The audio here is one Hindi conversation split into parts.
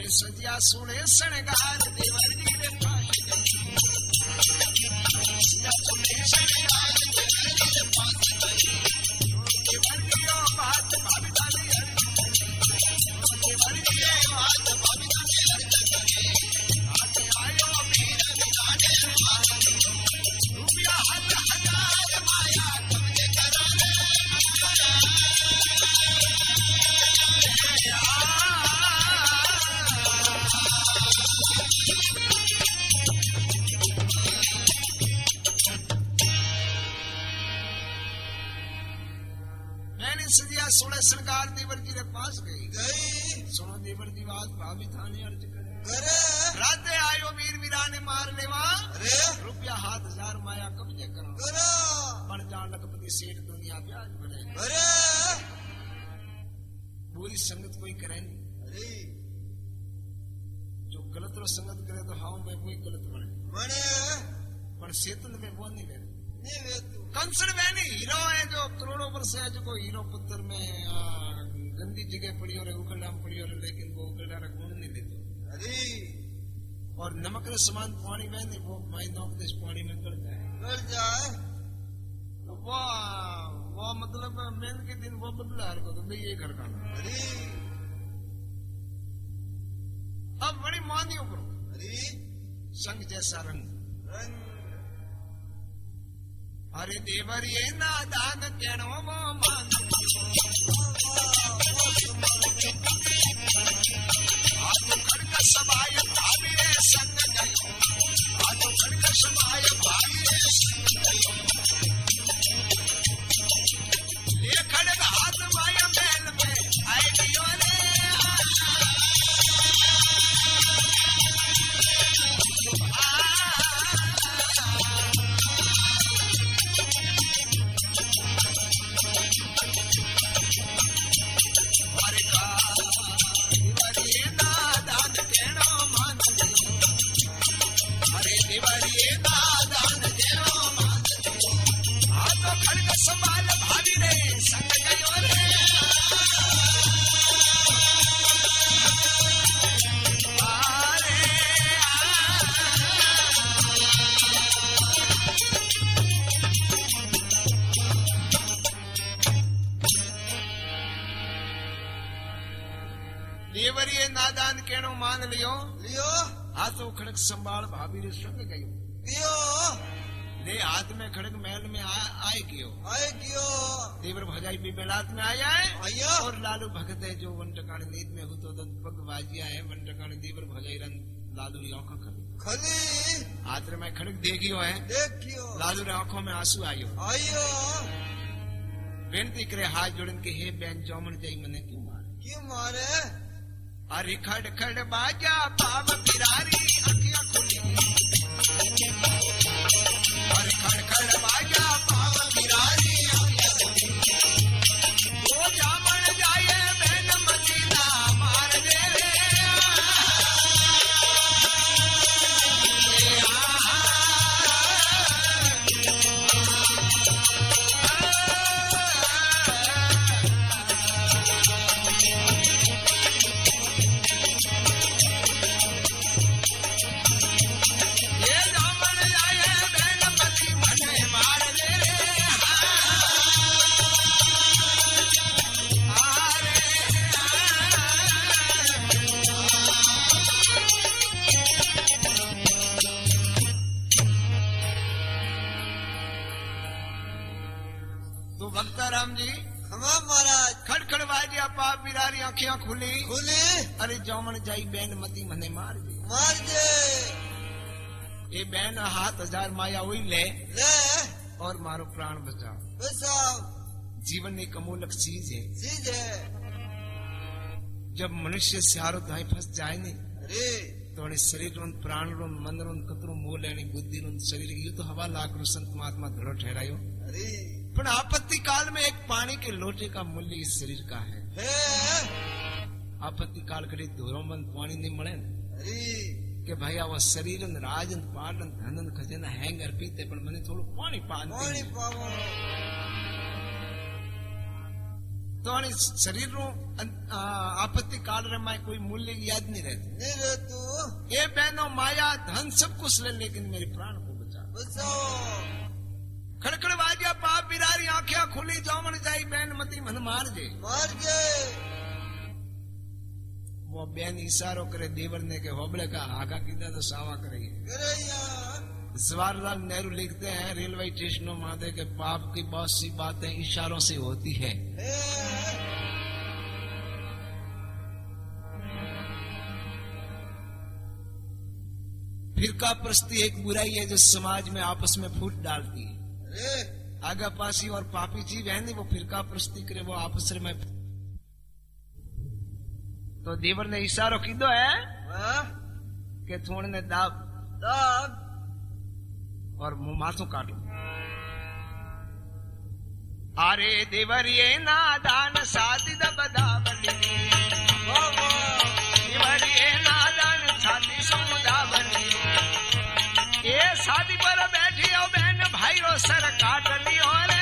मैंने सजिया सुने शणगार देवर जी रे पास गई सजिया सुने शणगार देवर जी रे पास गई देवर जी रो बात भाभी दादी देवर जी रो बात भाभी दादी आते आयो मीर बिराजे रुपया हजार माया कब्जे करा मैंने सजिया सोलह सरकार देवर जी के पास गई सुनो देवर जी बात भाभी थाने अर्ज करे राते आयो वीर वीरा ने मार लेवा रुपया 7,000 माया कब्जे करो बन जा लखपति सेठ दुनिया ब्याज बने बुरी संगत कोई करे नहीं जो गलत रो संगत करे तो हाउ में कोई गलत बने पर सेतन में वो नहीं बने कंसर बहनी हीरो है जो करोड़ों वर्ष है जो कोई हीरो पुत्र में गंदी जगह पड़ी और उकलडाम पड़ी और लेकिन वो उकलडा गुण नहीं देते और नमक रे समान पानी में नहीं वो माई नौकदेश पानी में गड़ जाए तो वो मतलब मेन के दिन वो बदला हर को तो भाई ये घर का अब बड़ी मानियों करो संग जैसा रंग अरे देवर ये नादान केणो वो मान आतो खड़का सबाय भाभी रे संग गयो आतो खड़का सबाय भाभी रे संग गयो ये खड़क हाथ माया महल में आए गयो रे संभाल भाभी रे संग गयो रे देवर ये नादान केणो मान लियो हाथों खड़क संभाल भाभी रे संग गयो ले हाथ में खड़क महल में आए कियो देवर भजाई भी बेलात में आया है और लालू भगत है जो वन टकाने नींद में हो तो पग बाजिया है वन टकाने देवर भजाई रन लालू री आंखों खली हाथ में खड़क देखियो है लालू री आंखों में आंसू आयो बेनती करे हाथ जोड़न के हे बहन जौमन जाई मने क्यों मारे अरे खड़ खड़ बाजा पाव पिरारी अखियां खुली और खड़ खड़ बाजा पाव पिरारी वो जामन जाए बहन मदीना मार दे राम जी महाराज खड़खड़ बाजिया पाप बिरारी आंखियां खुली अरे जौमन जाई बहन मती मने मार दे ये बहन 7,000 माया हुई ले और मारो प्राण बचाओ जीवन एक अमूलक चीज है जब मनुष्य सारो दाई फंस जाए ने तो शरीर प्राण मन कतरो मोह लेनी बुद्धि शरीर ये तो हवा लाख संत महात्मा धड़ो ठहरायो पर आपत्ति काल में एक पानी के लोटे का मूल्य इस शरीर का है आपत्ति काल कड़ी धोरोमन पानी नहीं मळे કે ભાઈ આવા શરીર રાજ પાટન ધન ખજાના હેંગર પીતે પણ મને થોડું પાણી પાવો तो शरीर रो आपत्ति काल रे माय कोई मूल्य याद नहीं रहती। ये बहनों माया धन सब कुछ ले, लेकिन मेरे प्राण को बचाओ। खड़खड़ बाजिया पाप बिरारी आंखें खुली जामन जाई बहन मती मन मार जे। वो बहन इशारो करे देवर ने के होबड़े का आगा कीधा तो सावा करेगी। जवाहरलाल नेहरू लिखते हैं रेलवे स्टेशनों मादे के पाप की बहुत सी बातें इशारों से होती है। फिरका प्रस्ती एक बुराई है जो समाज में आपस में फूट डालती है। आगा पासी और पापी जीव है नहीं, वो फिरका प्रस्ती करे, वो आपस में। तो देवर ने इशारो कीधो है कि थोड़े ने दाब और मुंह माथों काटो। अरे देवर ये नादान शादी दबदावली, देवर ये नादान शादी समुदावली, ये शादी पर बैठी हो बहन भाई रो सर काट लियो रे।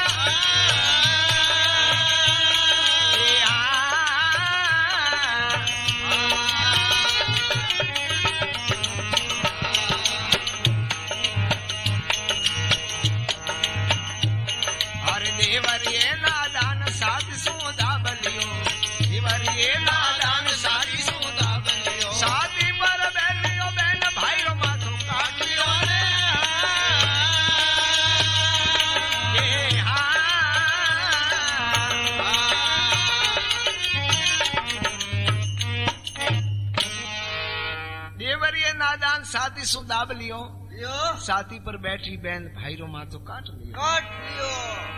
साथी सुदाब लियो, साथी पर बैठी बहन भाई रो माथो काट लियो।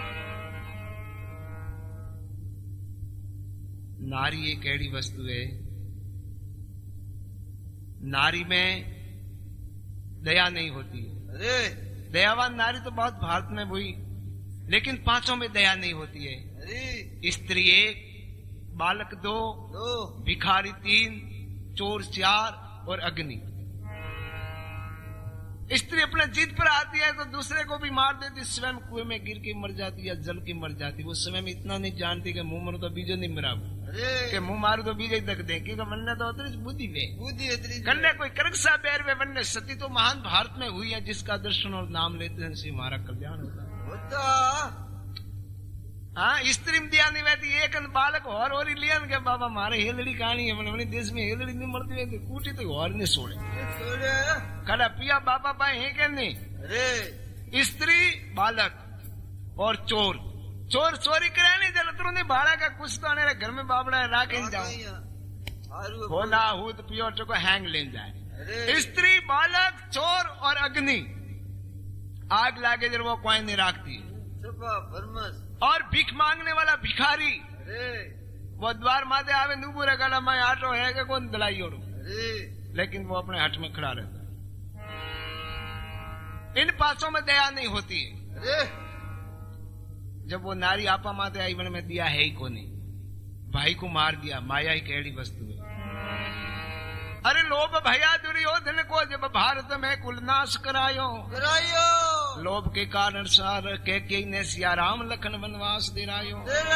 नारी एक ऐसी वस्तु है, नारी में दया नहीं होती है। अरे दयावान नारी तो बहुत भारत में हुई, लेकिन पांचों में दया नहीं होती है। स्त्री 1, बालक 2, भिखारी 3, चोर 4 और अग्नि। स्त्री अपने जिद पर आती है तो दूसरे को भी मार देती, स्वयं कुएं में गिर के मर जाती या जल की मर जाती। वो समय में इतना नहीं जानती कि मुंह मारो तो बीजो नहीं मरा, के मुंह मारो तो बीजे तक दे, क्योंकि वन्य तो अतरी बुद्धि वे कन्या कोई करकसा पैर वे वन्य सती तो महान भारत में हुई है, जिसका दर्शन और नाम लेते हैं से हमारा कल्याण होता। हाँ, स्त्री में दिया नहीं बैठी, एक बालक और ही लिया के बाबा मारे हेलड़ी कहानी है, मैंने देश में हेलड़ी नहीं मरती है, कूटी तो और नहीं छोड़े खड़ा पिया बाबा पाए है क्या नहीं। अरे स्त्री, बालक और चोर, चोर चोरी करे नहीं जलतरू नहीं भाड़ा का कुछ तो आने घर में बाबड़ा राख जाओ, होला हूत पियो चको हैंग ले जाए। स्त्री, बालक, चोर और अग्नि, आग लागे जब वो कोई नहीं राखती। और भीख मांगने वाला भिखारी, वो द्वार माते आवे नूबूरे गला में आटो है कि कौन दिलाई ओरो, लेकिन वो अपने हट में खड़ा रहता है। इन पांचों में दया नहीं होती है। जब वो नारी आपा माते आई बन में दिया है ही कोनी, भाई को मार दिया, माया ही कैडी वस्तु है। अरे लोभ भया दुर्योधन को जब भारत में कुलनाश करायो, लोभ के कारण सार के ने सिया राम लखन वनवास दिलायो।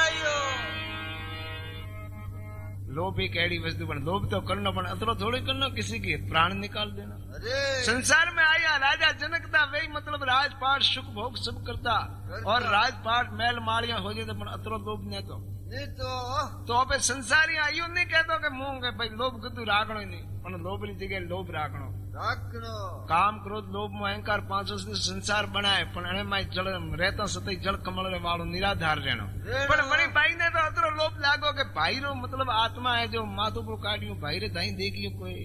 लोभ एक ऐसी वस्तु बन, लोभ तो करना पण अतरो थोड़ी करना, किसी के प्राण निकाल देना। संसार में आया राजा जनक था, वही मतलब राजपाट सुख भोग सब करता, और राजपाट मैल माड़िया हो जाए तो अतरो लोभ ने तो अबे संसारी आयु नहीं कहतो कि मुंह के भाई लोभ कदू राखणो नहीं, पण लोभ नी जगह लोभ राखणो। काम क्रोध लोभ मोह अहंकार पांचों से संसार बनाए, पण अने माई जल रहता सतई जल कमल वालो निराधार रहनो। पण मणी भाई ने तो अतरो लोभ लागो कि भाई रो मतलब आत्मा है जो माथो पर काटियो, भाई रे दाई देखियो कोई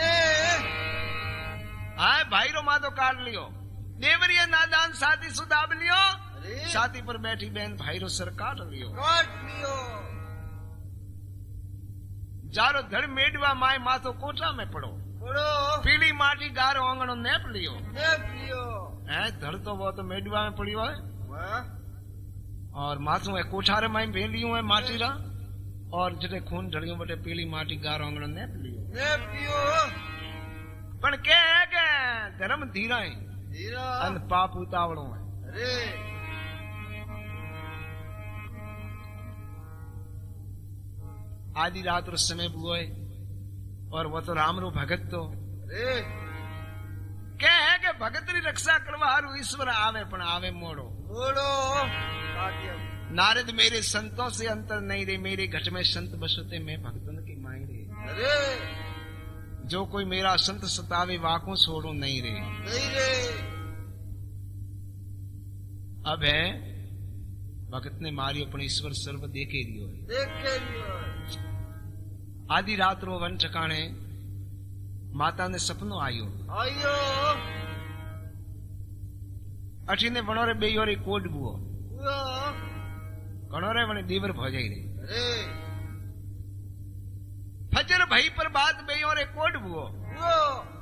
हाँ भाई रो माथो काट लियो। देवरिया नादान साथी सुदाब लियो, साथी पर बैठी बहन भाई रो सर काट लियो। जारो धड़ मेडवा माए माथो कोठा में पड़ो, पीली माटी गारो आंगणो नेप लियो। है धड़ तो वो तो मेडवा में पड़ी है, और माथो है कोठारे में भेलियो है माटी रा, और जटे खून ढलियो बटे पीली माटी गारो आंगणो नेप लियो। पण के है के धर्म धीरा है, अन पाप उतावड़ो है। आधी रात रो समय बुओ है और वो तो राम रो भगत तो क्या है कि भगत री रक्षा करवा हारू ईश्वर आवे पण आवे मोड़ो नारद मेरे संतों से अंतर नहीं रे, मेरे घट में संत बसते मैं भक्तन की माई रे। जो कोई मेरा संत सतावे वाको छोड़ो नहीं रे। अब है भगत ने मारी अपने ईश्वर सर्व देखे रियो है। आधी रात रो वन ठिकाने माता ने सपनो आयो अठी ने वणो रे बेयो रे कोड बुओ घणो रे वणे दीवर भोजाई रे फजर भई पर बात बेयो रे कोड बुओ